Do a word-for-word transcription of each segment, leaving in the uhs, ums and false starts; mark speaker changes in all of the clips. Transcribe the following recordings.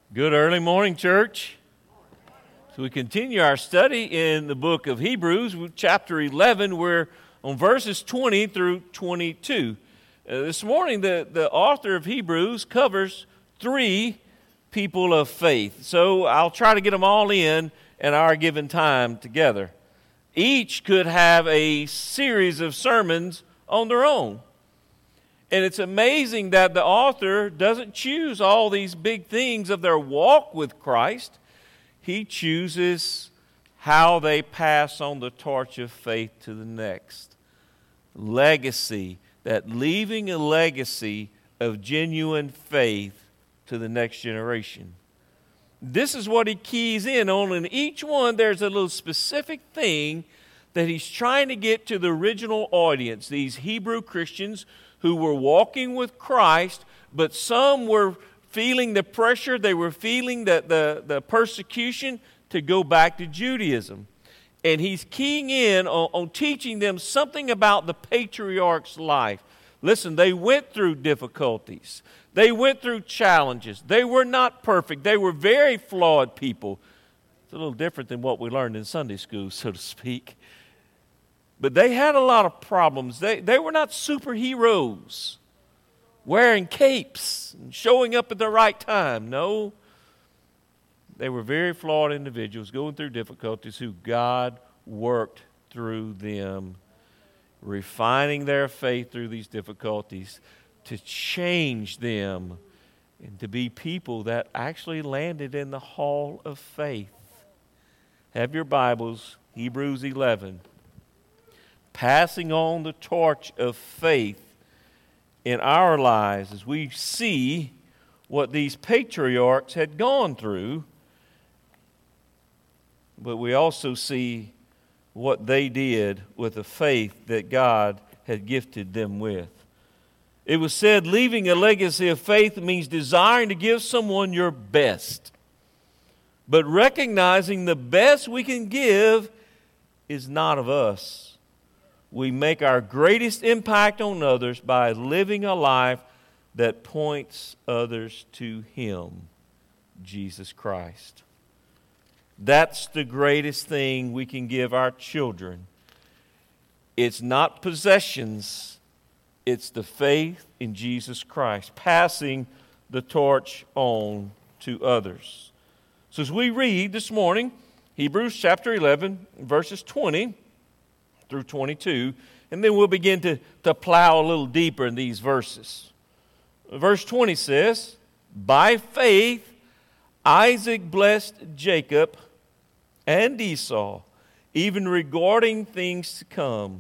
Speaker 1: Good early morning, church. So we continue our study in the book of Hebrews, chapter eleven. We're on verses twenty through twenty-two. Uh, this morning, the, the author of Hebrews covers three people of faith. So I'll try to get them all in in our given time together. Each could have a series of sermons on their own. And it's amazing that the author doesn't choose all these big things of their walk with Christ. He chooses how they pass on the torch of faith to the next. Legacy, that leaving a legacy of genuine faith to the next generation. This is what he keys in on. In each one, there's a little specific thing that he's trying to get to the original audience, these Hebrew Christians who were walking with Christ, but some were feeling the pressure, they were feeling the, the, the persecution to go back to Judaism. And he's keying in on, on teaching them something about the patriarch's life. Listen, they went through difficulties. They went through challenges. They were not perfect. They were very flawed people. It's a little different than what we learned in Sunday school, so to speak. But they had a lot of problems. They, they were not superheroes wearing capes and showing up at the right time. No, they were very flawed individuals going through difficulties who God worked through them, refining their faith through these difficulties to change them and to be people that actually landed in the hall of faith. Have your Bibles, Hebrews eleven. Passing on the torch of faith in our lives as we see what these patriarchs had gone through, but we also see what they did with the faith that God had gifted them with. It was said, leaving a legacy of faith means desiring to give someone your best, but recognizing the best we can give is not of us. We make our greatest impact on others by living a life that points others to Him, Jesus Christ. That's the greatest thing we can give our children. It's not possessions, it's the faith in Jesus Christ, passing the torch on to others. So as we read this morning, Hebrews chapter eleven, verses twenty through twenty-two, and then we'll begin to, to plow a little deeper in these verses. Verse twenty says, by faith Isaac blessed Jacob and Esau, even regarding things to come.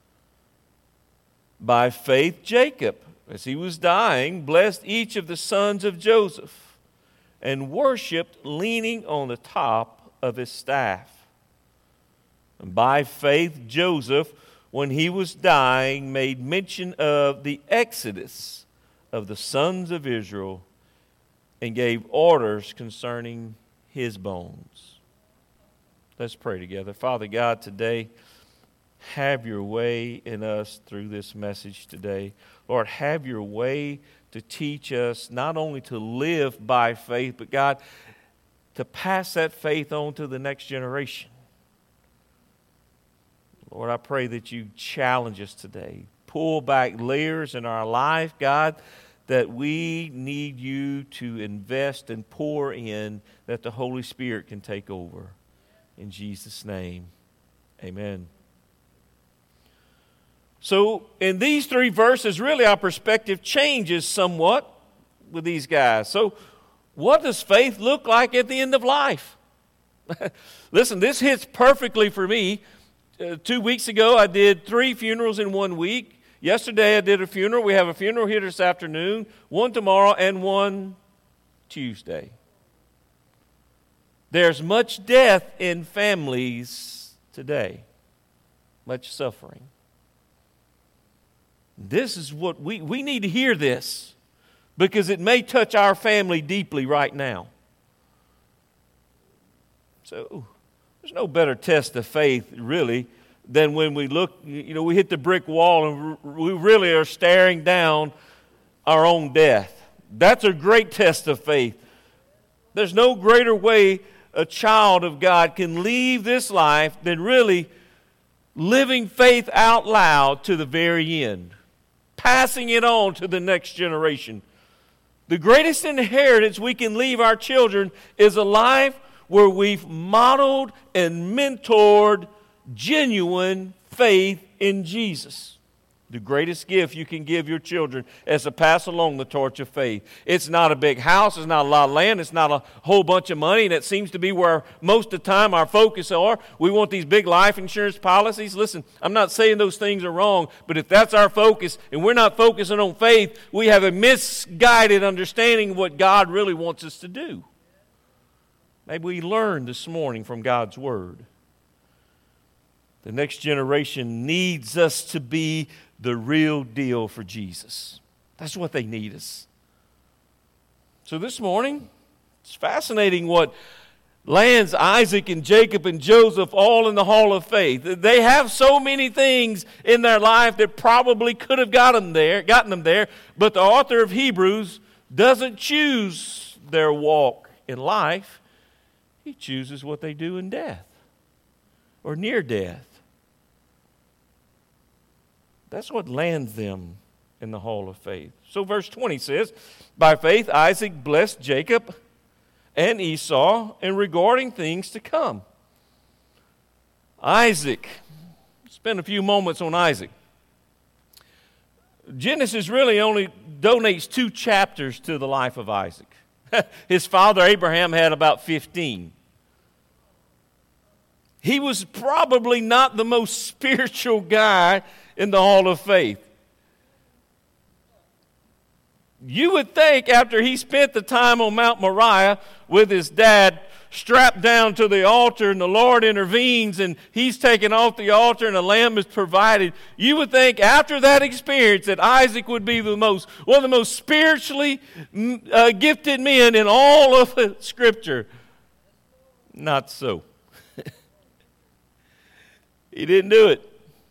Speaker 1: By faith Jacob, as he was dying, blessed each of the sons of Joseph, and worshipped leaning on the top of his staff. And by faith, Joseph, when he was dying, made mention of the exodus of the sons of Israel and gave orders concerning his bones. Let's pray together. Father God, today, have your way in us through this message today. Lord, have your way to teach us not only to live by faith, but God, to pass that faith on to the next generation. Lord, I pray that you challenge us today. Pull back layers in our life, God, that we need you to invest and pour in, that the Holy Spirit can take over. In Jesus' name, amen. So, in these three verses, really our perspective changes somewhat with these guys. So, what does faith look like at the end of life? Listen, this hits perfectly for me. Uh, two weeks ago, I did three funerals in one week. Yesterday, I did a funeral. We have a funeral here this afternoon, one tomorrow, and one Tuesday. There's much death in families today, much suffering. This is what we, we need to hear this, because it may touch our family deeply right now. So, there's no better test of faith, really, than when we look, you know, we hit the brick wall and we really are staring down our own death. That's a great test of faith. There's no greater way a child of God can leave this life than really living faith out loud to the very end, passing it on to the next generation. The greatest inheritance we can leave our children is a life where we've modeled and mentored genuine faith in Jesus. The greatest gift you can give your children is to pass along the torch of faith. It's not a big house, it's not a lot of land, it's not a whole bunch of money, and it seems to be where most of the time our focus are. We want these big life insurance policies. Listen, I'm not saying those things are wrong, but if that's our focus and we're not focusing on faith, we have a misguided understanding of what God really wants us to do. Maybe we learned this morning from God's Word. The next generation needs us to be the real deal for Jesus. That's what they need us. So this morning, it's fascinating what lands Isaac and Jacob and Joseph all in the hall of faith. They have so many things in their life that probably could have got them there, gotten them there, but the author of Hebrews doesn't choose their walk in life. He chooses what they do in death or near death. That's what lands them in the hall of faith. So verse twenty says, by faith Isaac blessed Jacob and Esau in regarding things to come. Isaac, spend a few moments on Isaac. Genesis really only donates two chapters to the life of Isaac. His father Abraham had about fifteen. He was probably not the most spiritual guy in the hall of faith. You would think after he spent the time on Mount Moriah with his dad strapped down to the altar and the Lord intervenes and he's taken off the altar and a lamb is provided, you would think after that experience that Isaac would be the most, one of the most spiritually uh, gifted men in all of Scripture. Not so. He didn't do it.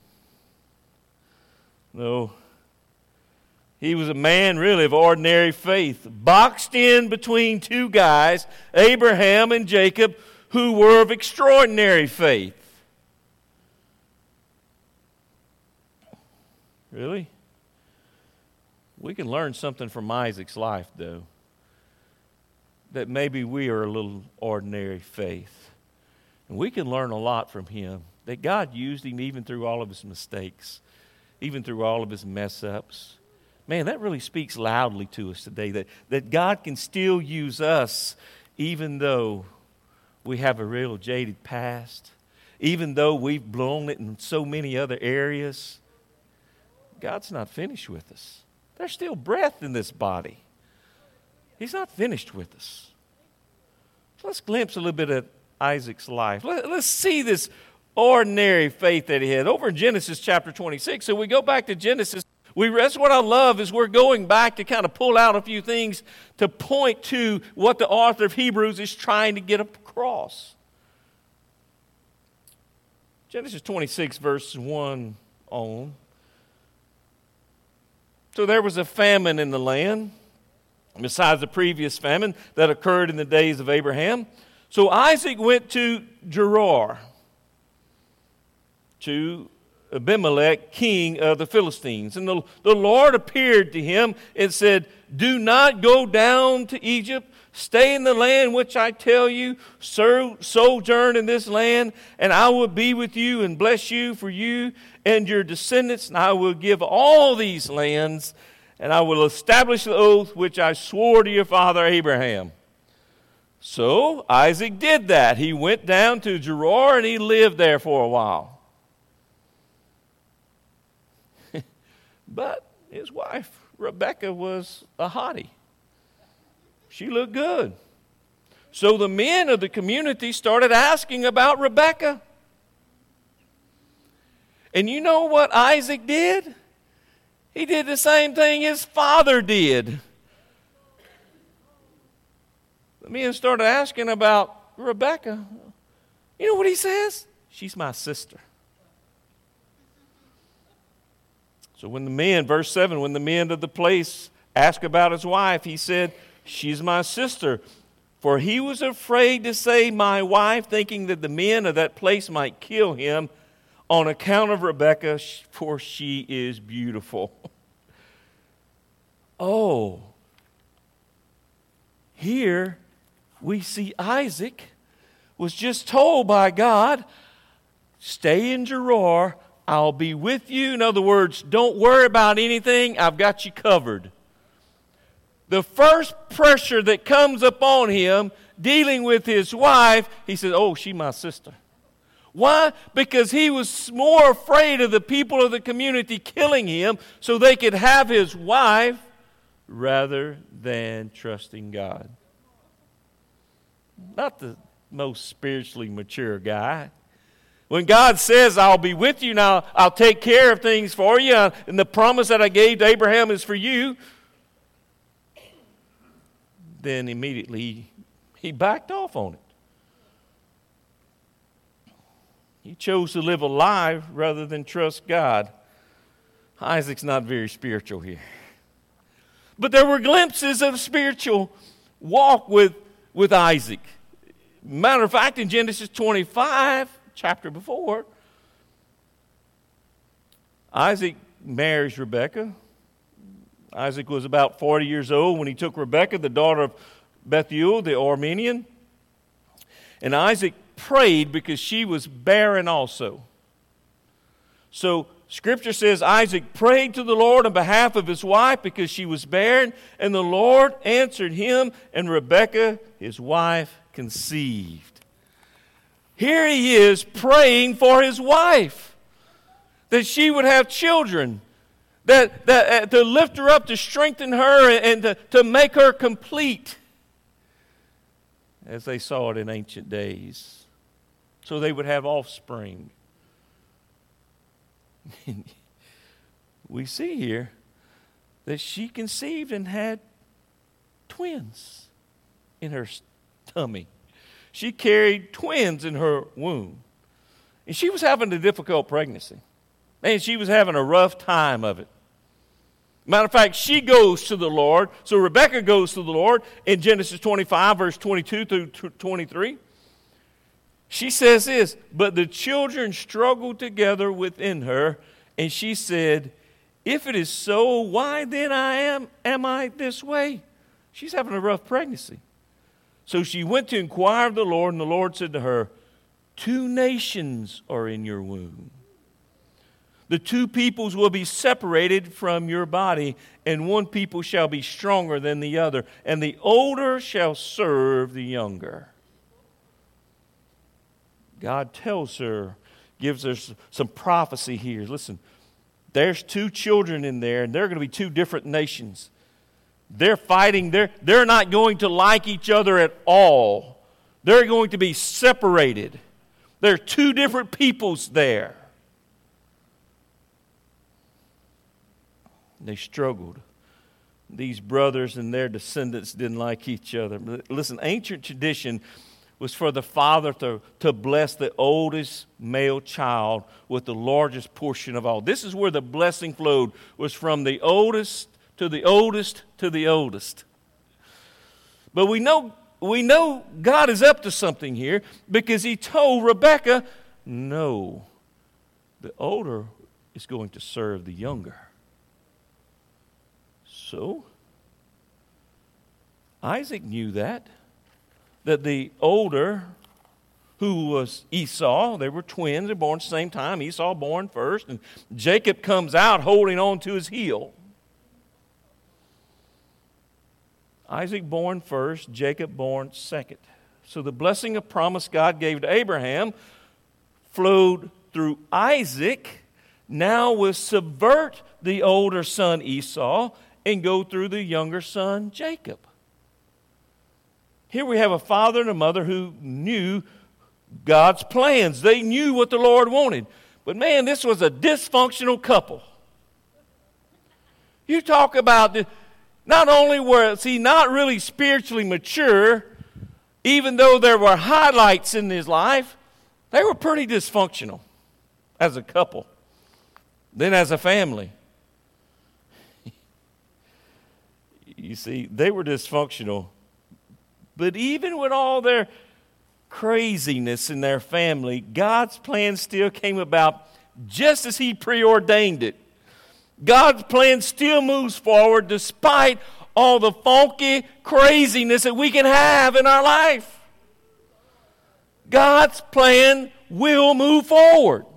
Speaker 1: No. He was a man really of ordinary faith, boxed in between two guys, Abraham and Jacob, who were of extraordinary faith. Really? We can learn something from Isaac's life, though, that maybe we are a little ordinary faith. And we can learn a lot from him, that God used him even through all of his mistakes, even through all of his mess-ups. Man, that really speaks loudly to us today, that, that God can still use us even though we have a real jaded past, even though we've blown it in so many other areas. God's not finished with us. There's still breath in this body. He's not finished with us. So let's glimpse a little bit of Isaac's life. Let, let's see this ordinary faith that he had over in Genesis chapter twenty-six. So we go back to Genesis. We, that's what I love is we're going back to kind of pull out a few things to point to what the author of Hebrews is trying to get across. Genesis twenty-six verse one on. So there was a famine in the land, besides the previous famine that occurred in the days of Abraham. So Isaac went to Gerar, to Abimelech, king of the Philistines. And the, the Lord appeared to him and said, do not go down to Egypt. Stay in the land which I tell you. So, sojourn in this land, and I will be with you and bless you for you and your descendants. And I will give all these lands, and I will establish the oath which I swore to your father Abraham. So Isaac did that. He went down to Gerar, and he lived there for a while. But his wife, Rebekah, was a hottie. She looked good. So the men of the community started asking about Rebekah. And you know what Isaac did? He did the same thing his father did. The men started asking about Rebekah. You know what he says? She's my sister. So when the men, verse seven, when the men of the place asked about his wife, he said, she's my sister. For he was afraid to say, my wife, thinking that the men of that place might kill him on account of Rebekah, for she is beautiful. Oh, here we see Isaac was just told by God, stay in Gerar, I'll be with you. In other words, don't worry about anything, I've got you covered. The first pressure that comes upon him dealing with his wife, he says, oh, she's my sister. Why? Because he was more afraid of the people of the community killing him so they could have his wife rather than trusting God. Not the most spiritually mature guy. When God says, I'll be with you now, I'll take care of things for you, and the promise that I gave to Abraham is for you, then immediately he backed off on it. He chose to live a lie rather than trust God. Isaac's not very spiritual here. But there were glimpses of spiritual walk with, with Isaac. Matter of fact, in Genesis twenty-five, chapter before, Isaac marries Rebekah. Isaac was about forty years old when he took Rebekah, the daughter of Bethuel, the Aramean. And Isaac prayed because she was barren also. So Scripture says Isaac prayed to the Lord on behalf of his wife because she was barren, and the Lord answered him, and Rebekah, his wife, conceived. Here he is praying for his wife, that she would have children, that, that uh, to lift her up, to strengthen her, and to, to make her complete, as they saw it in ancient days, so they would have offspring. We see here that she conceived and had twins in her tummy. She carried twins in her womb. And she was having a difficult pregnancy. And she was having a rough time of it. Matter of fact, she goes to the Lord. So Rebekah goes to the Lord in Genesis twenty-five, verse twenty-two through twenty-three. She says this, but the children struggled together within her, and she said, if it is so, why then I am, am I this way? She's having a rough pregnancy. So she went to inquire of the Lord, and the Lord said to her, two nations are in your womb. The two peoples will be separated from your body, and one people shall be stronger than the other, and the older shall serve the younger. God tells her, gives her some prophecy here. Listen, there's two children in there, and they're going to be two different nations. They're fighting. They're, they're not going to like each other at all. They're going to be separated. There are two different peoples there. They struggled. These brothers and their descendants didn't like each other. Listen, ancient tradition was for the father to, to bless the oldest male child with the largest portion of all. This is where the blessing flowed, was from the oldest to the oldest to the oldest. But we know, we know God is up to something here, because he told Rebekah, no, the older is going to serve the younger. So, Isaac knew that. That the older, who was Esau, they were twins, they were born at the same time. Esau born first, and Jacob comes out holding on to his heel. Isaac born first, Jacob born second. So the blessing of promise God gave to Abraham flowed through Isaac, now will subvert the older son Esau and go through the younger son Jacob. Here we have a father and a mother who knew God's plans. They knew what the Lord wanted. But man, this was a dysfunctional couple. You talk about, the, not only was he not really spiritually mature, even though there were highlights in his life, they were pretty dysfunctional as a couple, then as a family. You see, they were dysfunctional But even with all their craziness in their family, God's plan still came about just as He preordained it. God's plan still moves forward despite all the funky craziness that we can have in our life. God's plan will move forward.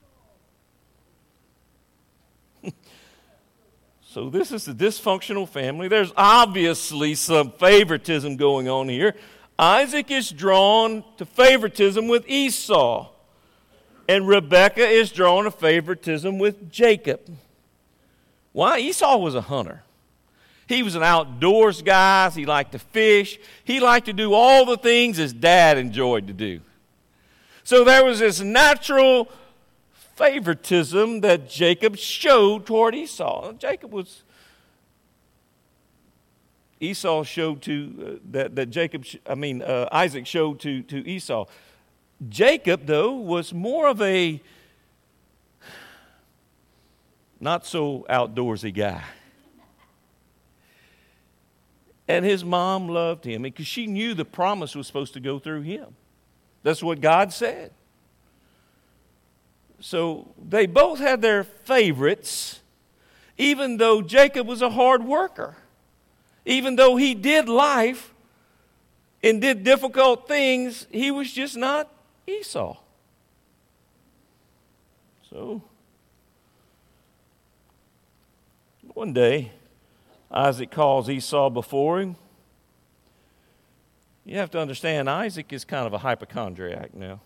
Speaker 1: So this is a dysfunctional family. There's obviously some favoritism going on here. Isaac is drawn to favoritism with Esau, and Rebekah is drawn to favoritism with Jacob. Why? Esau was a hunter. He was an outdoors guy. He liked to fish. He liked to do all the things his dad enjoyed to do. So there was this natural favoritism that Jacob showed toward Esau. Jacob was, Esau showed to, uh, that, that Jacob, I mean, uh, Isaac showed to, to Esau. Jacob, though, was more of a not so outdoorsy guy. And his mom loved him because she knew the promise was supposed to go through him. That's what God said. So they both had their favorites, even though Jacob was a hard worker. Even though he did life and did difficult things, he was just not Esau. So one day, Isaac calls Esau before him. You have to understand, Isaac is kind of a hypochondriac now.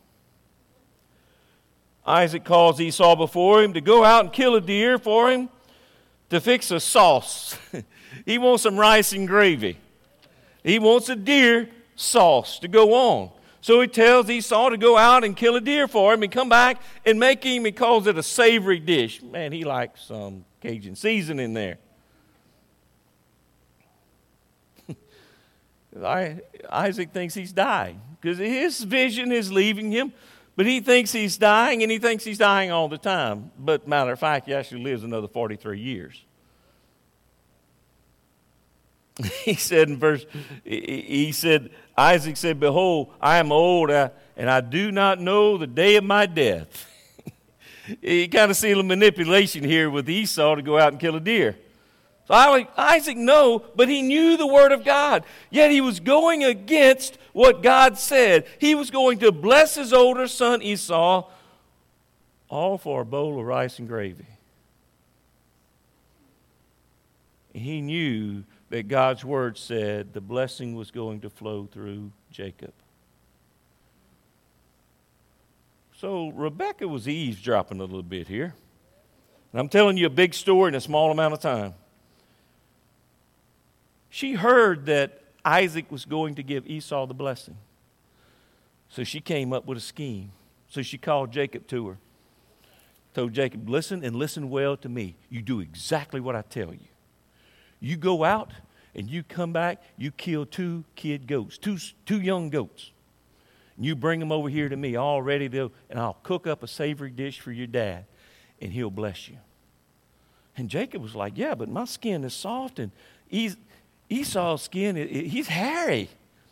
Speaker 1: Isaac calls Esau before him to go out and kill a deer for him to fix a sauce. He wants some rice and gravy. He wants a deer sauce to go on. So he tells Esau to go out and kill a deer for him and come back and make him, he calls it a savory dish. Man, he likes some Cajun seasoning there. Isaac thinks he's dying because his vision is leaving him, but he thinks he's dying, and he thinks he's dying all the time. But matter of fact, he actually lives another forty-three years. He said in verse, he said, Isaac said, "Behold, I am old, and I do not know the day of my death." You kind of see a manipulation here with Esau to go out and kill a deer. So Isaac knew, but he knew the word of God. Yet he was going against what God said. He was going to bless his older son Esau, all for a bowl of rice and gravy. He knew that God's word said the blessing was going to flow through Jacob. So Rebekah was eavesdropping a little bit here. And I'm telling you a big story in a small amount of time. She heard that Isaac was going to give Esau the blessing. So she came up with a scheme. So she called Jacob to her. Told Jacob, listen and listen well to me. You do exactly what I tell you. You go out and you come back, you kill two kid goats, two, two young goats. And you bring them over here to me all ready to, and I'll cook up a savory dish for your dad, and he'll bless you. And Jacob was like, yeah, but my skin is soft, and he's, Esau's skin, he's hairy.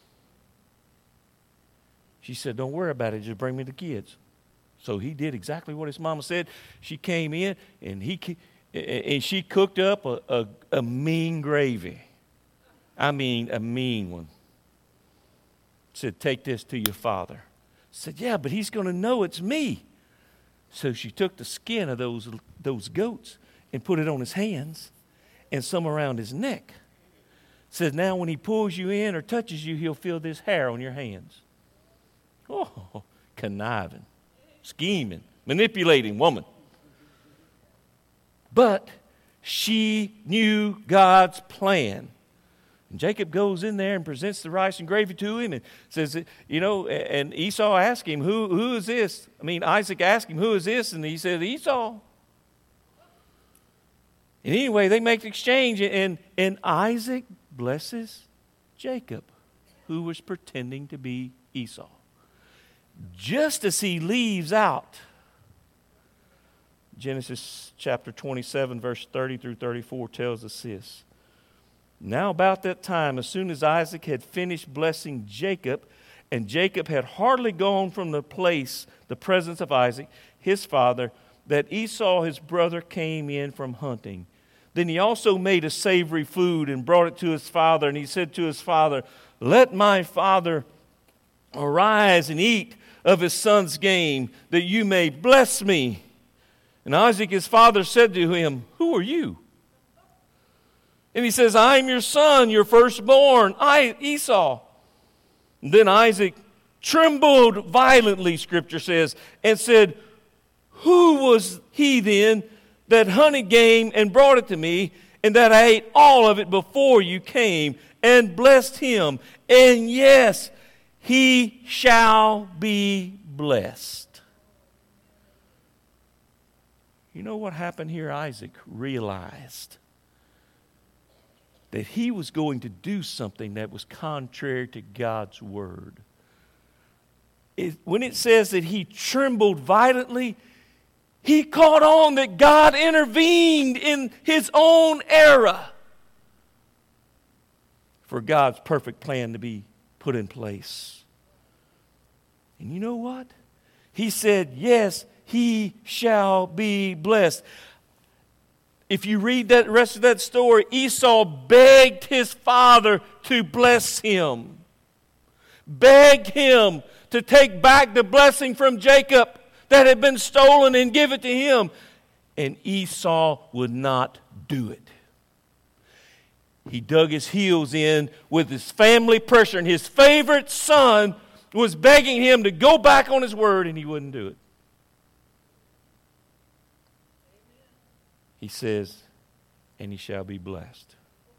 Speaker 1: She said, don't worry about it, just bring me the kids. So he did exactly what his mama said. She came in, and he and she cooked up a, a, a mean gravy. I mean, a mean one. Said, take this to your father. Said, yeah, but he's going to know it's me. So she took the skin of those, those goats and put it on his hands and some around his neck. Said, now when he pulls you in or touches you, he'll feel this hair on your hands. Oh, conniving, scheming, manipulating woman. But she knew God's plan. And Jacob goes in there and presents the rice and gravy to him and says, you know, and Esau asked him, who, who is this? I mean, Isaac asked him, who is this? And he said, Esau. And anyway, they make the exchange, and, and Isaac blesses Jacob, who was pretending to be Esau. Just as he leaves out, Genesis chapter twenty-seven, verse thirty through thirty-four tells us this. Now about that time, as soon as Isaac had finished blessing Jacob, and Jacob had hardly gone from the place, the presence of Isaac, his father, that Esau his brother came in from hunting. Then he also made a savory food and brought it to his father, and he said to his father, "Let my father arise and eat of his son's game, that you may bless me." And Isaac his father said to him, "Who are you?" And he says, "I am your son, your firstborn, I, Esau." And then Isaac trembled violently, Scripture says, and said, "Who was he then that hunted game and brought it to me, and that I ate all of it before you came, and blessed him? And yes, he shall be blessed." You know what happened here? Isaac realized that he was going to do something that was contrary to God's word. It, when it says that he trembled violently, he caught on that God intervened in his own era for God's perfect plan to be put in place. And you know what? He said, "Yes, he shall be blessed." If you read that rest of that story, Esau begged his father to bless him. Begged him to take back the blessing from Jacob that had been stolen and give it to him. And Esau would not do it. He dug his heels in with his family pressure, and his favorite son was begging him to go back on his word, and he wouldn't do it. He says, "And he shall be blessed."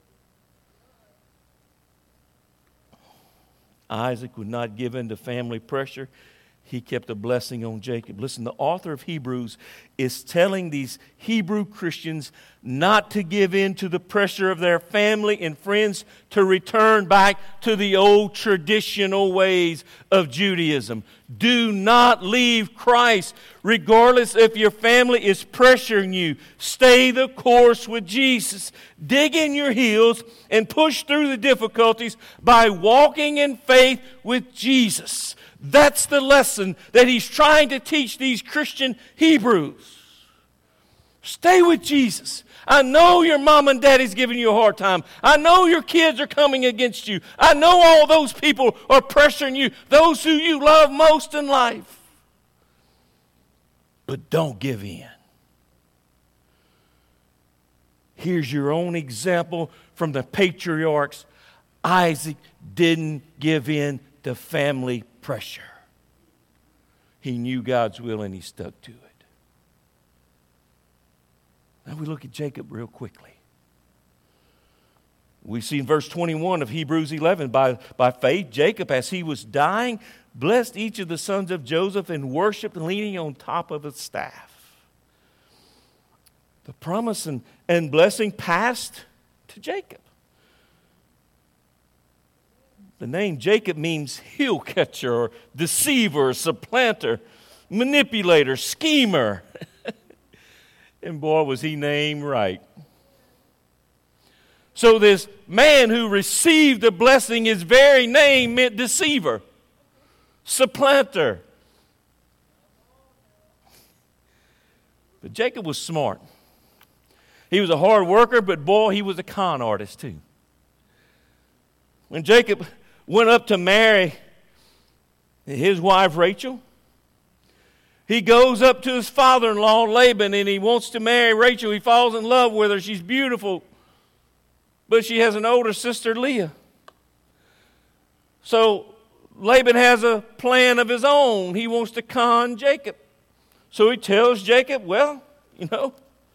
Speaker 1: Isaac would not give in to family pressure. He kept a blessing on Jacob. Listen, the author of Hebrews is telling these Hebrew Christians not to give in to the pressure of their family and friends to return back to the old traditional ways of Judaism. Do not leave Christ, regardless if your family is pressuring you. Stay the course with Jesus. Dig in your heels and push through the difficulties by walking in faith with Jesus. That's the lesson that he's trying to teach these Christian Hebrews. Stay with Jesus. I know your mom and daddy's giving you a hard time. I know your kids are coming against you. I know all those people are pressuring you, those who you love most in life. But don't give in. Here's your own example from the patriarchs. Isaac didn't give in to family pressure. He knew God's will and he stuck to it. Now we look at Jacob real quickly. We see in verse twenty-one of Hebrews eleven, by, by faith, Jacob, as he was dying, blessed each of the sons of Joseph and worshiped leaning on top of his staff. The promise and, and blessing passed to Jacob. The name Jacob means heel catcher or deceiver, supplanter, manipulator, schemer. And boy, was he named right. So this man who received the blessing, his very name meant deceiver, supplanter. But Jacob was smart. He was a hard worker, but boy, he was a con artist too. When Jacob went up to marry his wife Rachel, he goes up to his father-in-law Laban and he wants to marry Rachel. He falls in love with her. She's beautiful, but she has an older sister, Leah. So Laban has a plan of his own. He wants to con Jacob. So he tells Jacob, well, you know,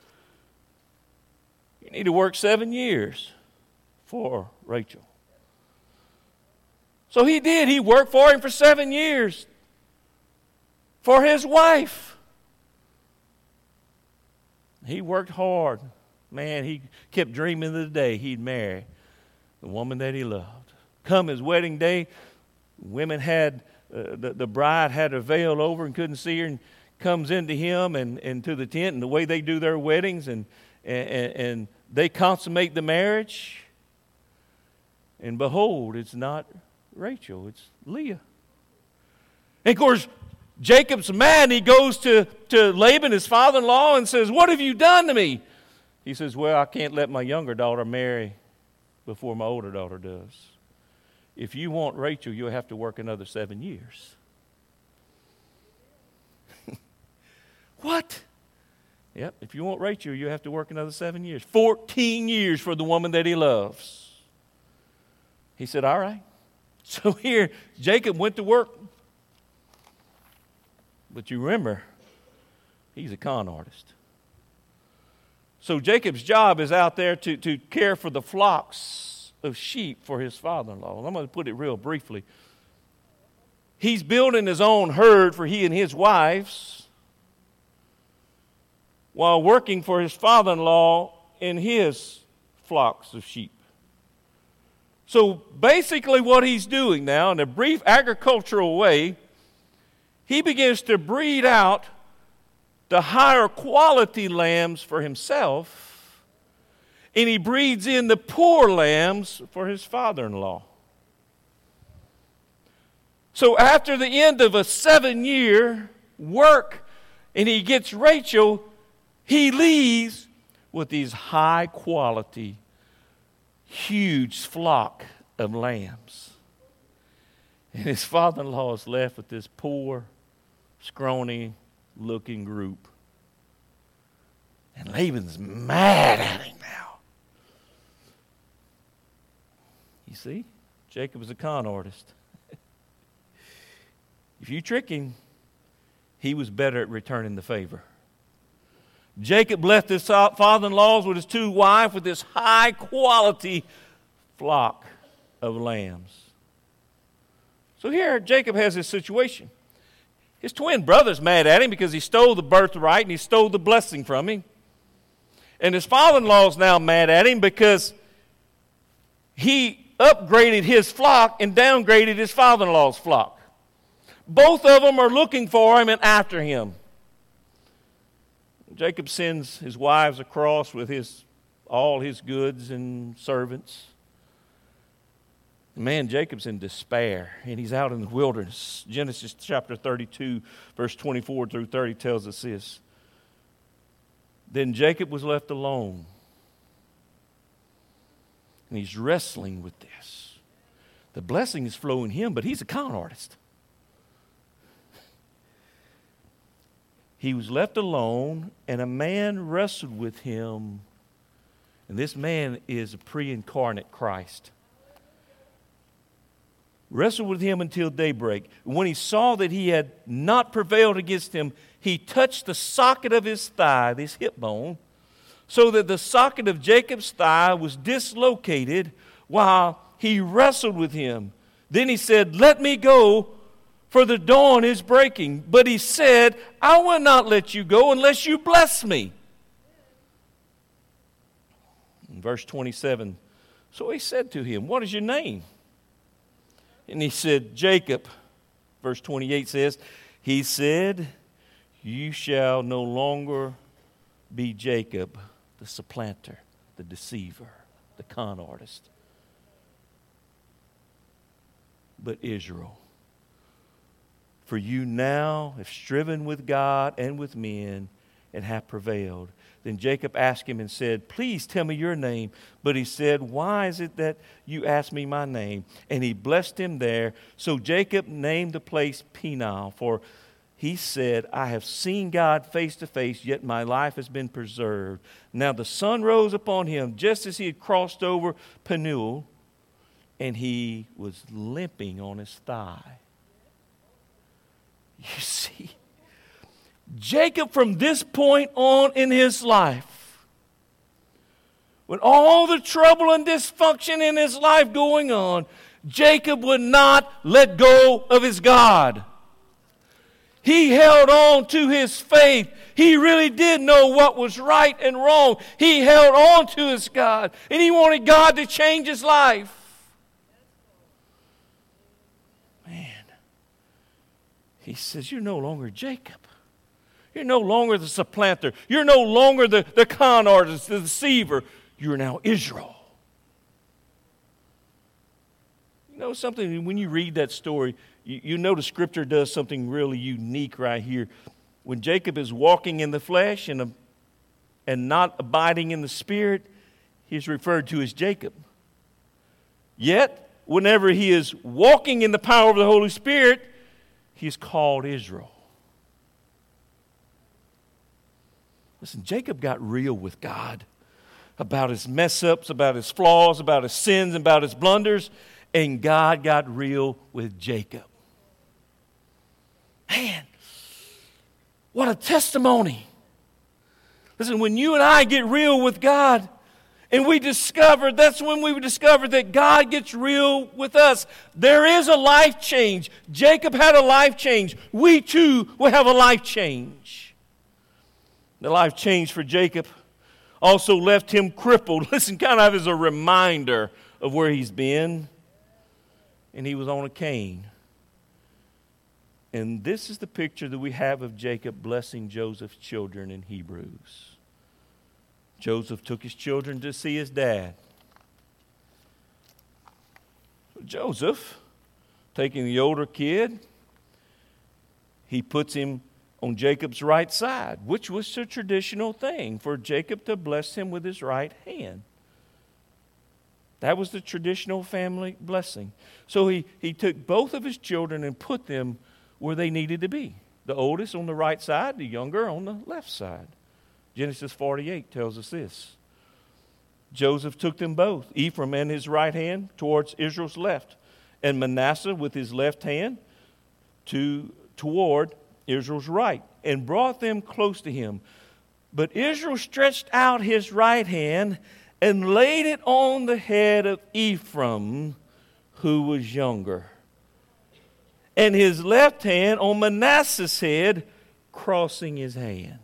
Speaker 1: you need to work seven years for Rachel. So he did. He worked for him for seven years for his wife. He worked hard. Man, he kept dreaming of the day he'd marry the woman that he loved. Come his wedding day, women had, uh, the, the bride had her veil over and couldn't see her, and comes into him and, and to the tent, and the way they do their weddings, and, and, and they consummate the marriage. And behold, it's not Rachel, it's Leah. And of course, Jacob's mad, and he goes to, to Laban, his father-in-law, and says, "What have you done to me?" He says, "Well, I can't let my younger daughter marry before my older daughter does. If you want Rachel, you'll have to work another seven years. What? Yep, if you want Rachel, you have to work another seven years. Fourteen years for the woman that he loves. He said, all right. So here, Jacob went to work. But you remember, he's a con artist. So Jacob's job is out there to, to care for the flocks of sheep for his father-in-law. I'm going to put it real briefly. He's building his own herd for he and his wives while working for his father-in-law in his flocks of sheep. So basically what he's doing now, in a brief agricultural way, he begins to breed out the higher quality lambs for himself, and he breeds in the poor lambs for his father-in-law. So after the end of a seven-year work, and he gets Rachel, he leaves with these high-quality, huge flock of lambs. And his father-in-law is left with this poor, scrawny-looking group. And Laban's mad at him now. You see, Jacob is a con artist. If you trick him, he was better at returning the favor. Jacob left his father-in-laws with his two wives with this high-quality flock of lambs. So here Jacob has this situation. His twin brother's mad at him because he stole the birthright and he stole the blessing from him. And his father-in-law's now mad at him because he upgraded his flock and downgraded his father-in-law's flock. Both of them are looking for him and after him. Jacob sends his wives across with his all his goods and servants. Man, Jacob's in despair, and he's out in the wilderness. Genesis chapter thirty-two, verse twenty-four through thirty tells us this. Then Jacob was left alone, and he's wrestling with this. The blessing is flowing him, but he's a con artist. He was left alone, and a man wrestled with him. And this man is a pre-incarnate Christ. Wrestled with him until daybreak. When he saw that he had not prevailed against him, he touched the socket of his thigh, this hip bone, so that the socket of Jacob's thigh was dislocated while he wrestled with him. Then he said, "Let me go, for the dawn is breaking." But he said, "I will not let you go unless you bless me." In verse twenty-seven, so he said to him, "What is your name?" And he said, "Jacob." Verse twenty-eight says, he said, "You shall no longer be Jacob, the supplanter, the deceiver, the con artist, but Israel. For you now have striven with God and with men and have prevailed." Then Jacob asked him and said, "Please tell me your name." But he said, "Why is it that you ask me my name?" And he blessed him there. So Jacob named the place Peniel, for he said, "I have seen God face to face, yet my life has been preserved." Now the sun rose upon him just as he had crossed over Peniel, and he was limping on his thigh. You see, Jacob from this point on in his life, with all the trouble and dysfunction in his life going on, Jacob would not let go of his God. He held on to his faith. He really did know what was right and wrong. He held on to his God, and he wanted God to change his life. Man, he says, "You're no longer Jacob. You're no longer the supplanter. You're no longer the, the con artist, the deceiver. You're now Israel." know something? When you read that story, you, you know the Scripture does something really unique right here. When Jacob is walking in the flesh and, a, and not abiding in the Spirit, he's referred to as Jacob. Yet, whenever he is walking in the power of the Holy Spirit, he's called Israel. Listen, Jacob got real with God about his mess-ups, about his flaws, about his sins, about his blunders, and God got real with Jacob. Man, what a testimony. Listen, when you and I get real with God, and we discover, that's when we discover that God gets real with us. There is a life change. Jacob had a life change. We too will have a life change. The life change for Jacob also left him crippled. Listen, kind of as a reminder of where he's been. And he was on a cane. And this is the picture that we have of Jacob blessing Joseph's children in Hebrews. Joseph took his children to see his dad. Joseph, taking the older kid, he puts him on Jacob's right side, which was a traditional thing for Jacob to bless him with his right hand. That was the traditional family blessing. So he, he took both of his children and put them where they needed to be. The oldest on the right side, the younger on the left side. Genesis forty-eight tells us this. Joseph took them both, Ephraim and his right hand towards Israel's left, and Manasseh with his left hand to toward Israel's right, and brought them close to him. But Israel stretched out his right hand and laid it on the head of Ephraim, who was younger, and his left hand on Manasseh's head, crossing his hands.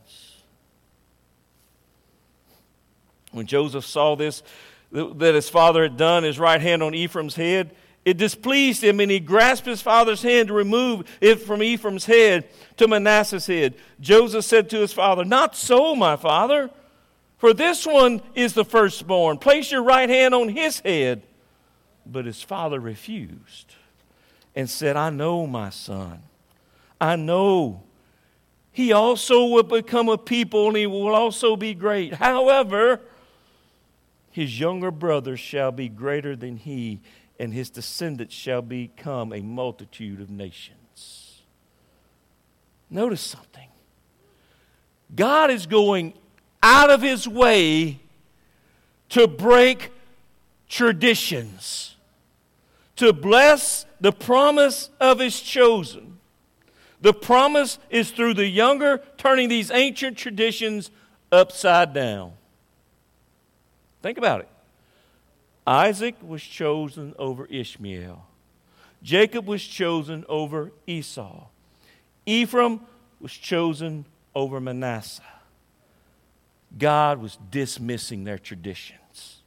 Speaker 1: When Joseph saw this, that his father had done, his right hand on Ephraim's head, it displeased him, and he grasped his father's hand to remove it from Ephraim's head to Manasseh's head. Joseph said to his father, "Not so, my father, for this one is the firstborn. Place your right hand on his head." But his father refused and said, "I know, my son, I know. He also will become a people, and he will also be great. However, his younger brother shall be greater than he, and his descendants shall become a multitude of nations." Notice something. God is going out of his way to break traditions, to bless the promise of his chosen. The promise is through the younger turning these ancient traditions upside down. Think about it. Isaac was chosen over Ishmael. Jacob was chosen over Esau. Ephraim was chosen over Manasseh. God was dismissing their traditions.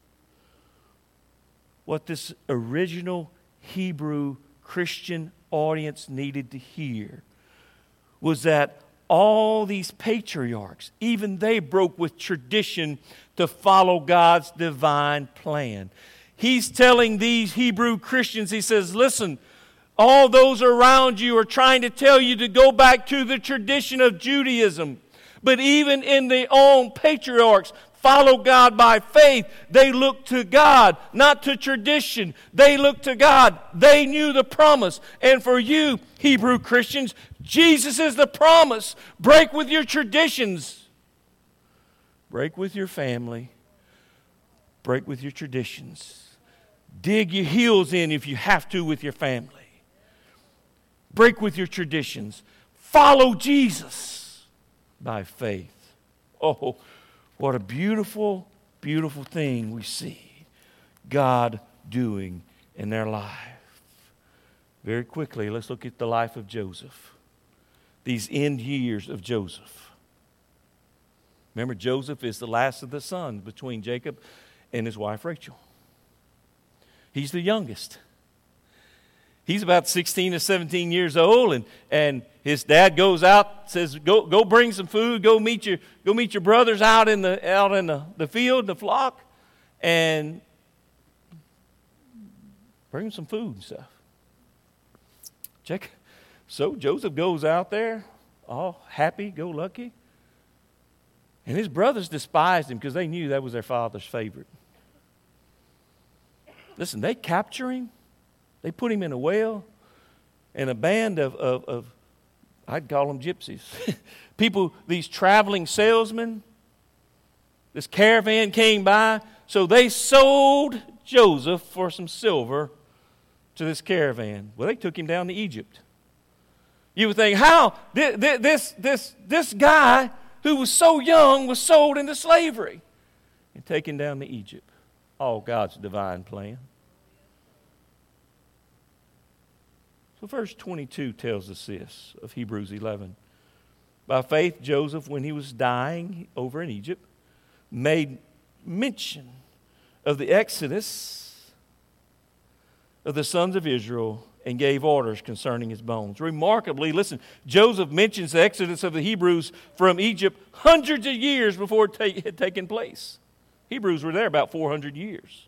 Speaker 1: What this original Hebrew Christian audience needed to hear was that all these patriarchs, even they broke with tradition to follow God's divine plan. He's telling these Hebrew Christians, he says, listen, all those around you are trying to tell you to go back to the tradition of Judaism. But even in their own patriarchs, follow God by faith. They look to God, not to tradition. They look to God. They knew the promise. And for you, Hebrew Christians, Jesus is the promise. Break with your traditions. Break with your family. Break with your traditions. Dig your heels in if you have to with your family. Break with your traditions. Follow Jesus by faith. Oh, what a beautiful, beautiful thing we see God doing in their life. Very quickly, let's look at the life of Joseph. These end years of Joseph. Remember, Joseph is the last of the sons between Jacob and his wife Rachel. He's the youngest. He's about sixteen or seventeen years old, and, and his dad goes out, says, go go bring some food, go meet your go meet your brothers out in the out in the, the field, the flock. And Bring him some food and stuff. Check. So Joseph goes out there, all happy, go lucky. And his brothers despised him because they knew that was their father's favorite. Listen, they capture him. They put him in a well. And a band of, of, of I'd call them gypsies. People, these traveling salesmen. This caravan came by. So they sold Joseph for some silver to this caravan. Well, they took him down to Egypt. You would think, how? This, this, this guy who was so young was sold into slavery and taken down to Egypt. All God's divine plan. So verse twenty-two tells us this of Hebrews eleven. By faith, Joseph, when he was dying over in Egypt, made mention of the exodus of the sons of Israel and gave orders concerning his bones. Remarkably, listen, Joseph mentions the exodus of the Hebrews from Egypt hundreds of years before it ta- had taken place. Hebrews were there about four hundred years.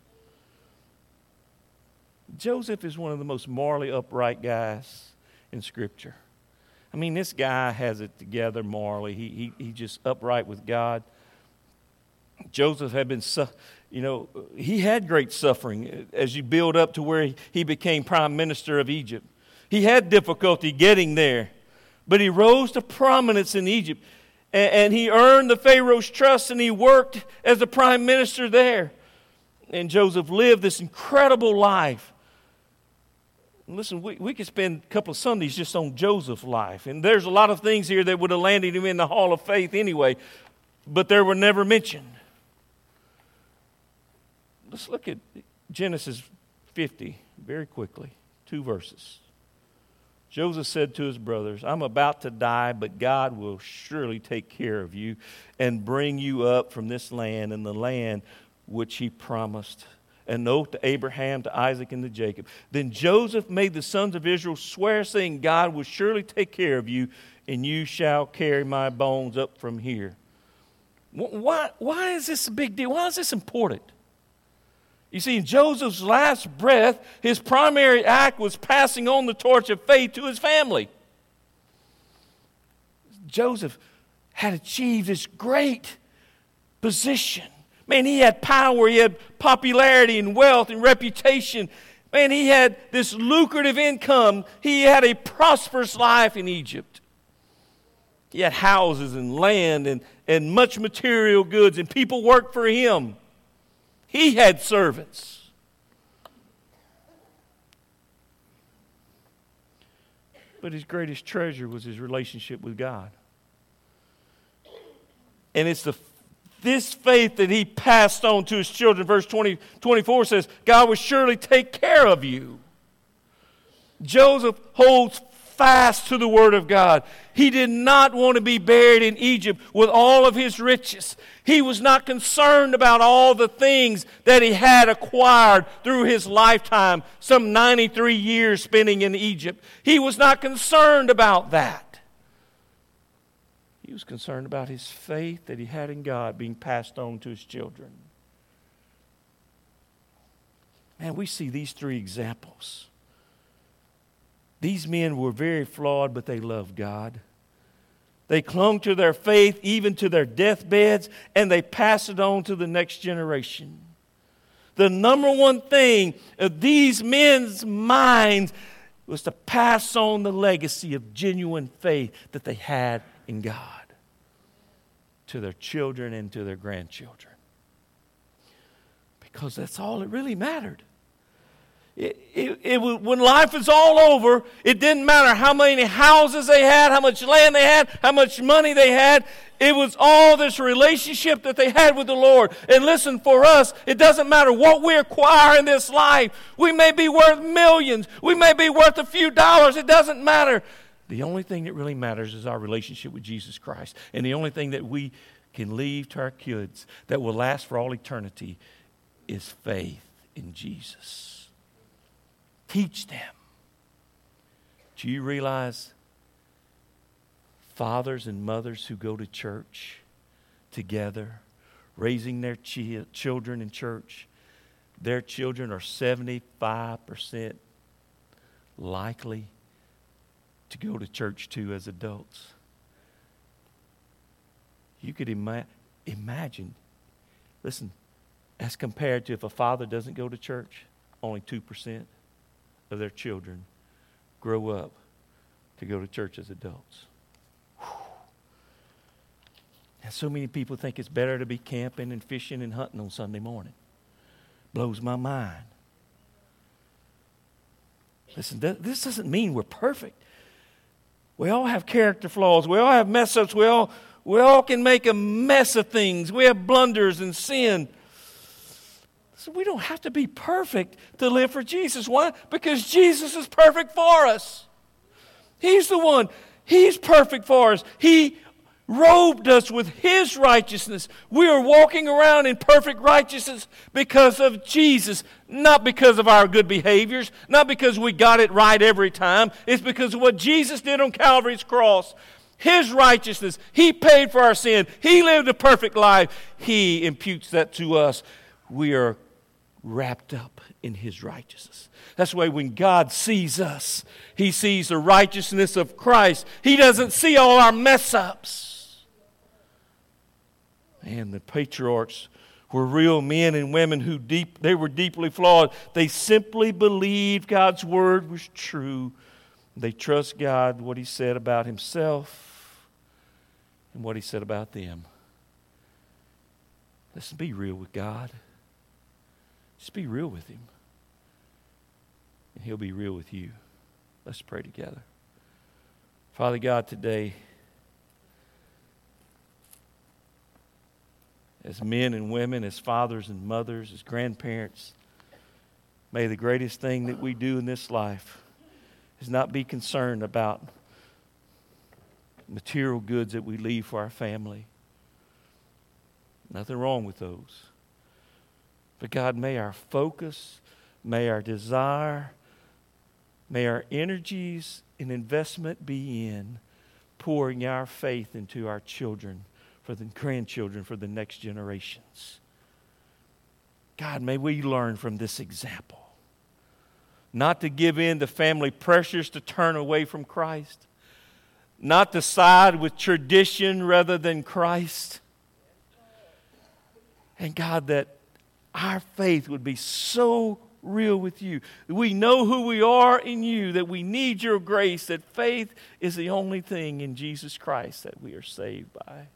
Speaker 1: Joseph is one of the most morally upright guys in Scripture. I mean, this guy has it together morally. He he, he just upright with God. Joseph had been, you know, he had great suffering as you build up to where he became prime minister of Egypt. He had difficulty getting there, but he rose to prominence in Egypt, and, and he earned the Pharaoh's trust, and he worked as the prime minister there. And Joseph lived this incredible life. Listen, we, we could spend a couple of Sundays just on Joseph's life. And there's a lot of things here that would have landed him in the Hall of Faith anyway, but they were never mentioned. Let's look at Genesis fifty very quickly. Two verses. Joseph said to his brothers, I'm about to die, but God will surely take care of you and bring you up from this land and the land which he promised. An oath to Abraham, to Isaac, and to Jacob. Then Joseph made the sons of Israel swear, saying, God will surely take care of you, and you shall carry my bones up from here. Why, why is this a big deal? Why is this important? You see, in Joseph's last breath, his primary act was passing on the torch of faith to his family. Joseph had achieved this great position. Man, he had power, he had popularity and wealth and reputation. Man, he had this lucrative income. He had a prosperous life in Egypt. He had houses and land and, and much material goods, and people worked for him. He had servants. But his greatest treasure was his relationship with God. And it's the this faith that he passed on to his children. Verse twenty, twenty-four says, God will surely take care of you. Joseph holds fast to the word of God. He did not want to be buried in Egypt with all of his riches. He was not concerned about all the things that he had acquired through his lifetime, some ninety-three years spending in Egypt. He was not concerned about that. He was concerned about his faith that he had in God being passed on to his children. Man, we see these three examples. These men were very flawed, but they loved God. They clung to their faith even to their deathbeds, and they passed it on to the next generation. The number one thing of these men's minds was to pass on the legacy of genuine faith that they had in God to their children and to their grandchildren. Because that's all that really mattered. It, it, it, when life is all over, it didn't matter how many houses they had, how much land they had, how much money they had. It was all this relationship that they had with the Lord. And listen, for us, it doesn't matter what we acquire in this life. We may be worth millions. We may be worth a few dollars. It doesn't matter. The only thing that really matters is our relationship with Jesus Christ. And the only thing that we can leave to our kids that will last for all eternity is faith in Jesus. Teach them. Do you realize fathers and mothers who go to church together, raising their chi- children in church, their children are seventy-five percent likely to go to church too as adults. You could ima- imagine, listen, as compared to if a father doesn't go to church, only two percent of their children grow up to go to church as adults. Whew. And so many people think it's better to be camping and fishing and hunting on Sunday morning. Blows my mind. Listen, th- this doesn't mean we're perfect. We all have character flaws. We all have mess-ups. We all, we all can make a mess of things. We have blunders and sin. So we don't have to be perfect to live for Jesus. Why? Because Jesus is perfect for us. He's the one. He's perfect for us. He robed us with His righteousness. We are walking around in perfect righteousness because of Jesus, not because of our good behaviors, not because we got it right every time. It's because of what Jesus did on Calvary's cross. His righteousness. He paid for our sin. He lived a perfect life. He imputes that to us. We are wrapped up in His righteousness. That's why when God sees us, He sees the righteousness of Christ. He doesn't see all our mess-ups. And the patriarchs were real men and women who deep they were deeply flawed. They simply believed God's word was true. They trust God, what He said about Himself and what He said about them. Listen, be real with God. Just be real with Him. And He'll be real with you. Let's pray together. Father God, today, as men and women, as fathers and mothers, as grandparents, may the greatest thing that we do in this life is not be concerned about material goods that we leave for our family. Nothing wrong with those. But God, may our focus, may our desire, may our energies and investment be in pouring our faith into our children, for the grandchildren, for the next generations. God, may we learn from this example. Not to give in to family pressures to turn away from Christ. Not to side with tradition rather than Christ. And God, that our faith would be so real with You. We know who we are in You, that we need Your grace, that faith is the only thing in Jesus Christ that we are saved by.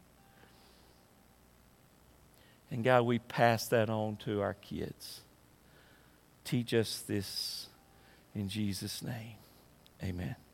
Speaker 1: And God, we pass that on to our kids. Teach us this in Jesus' name. Amen.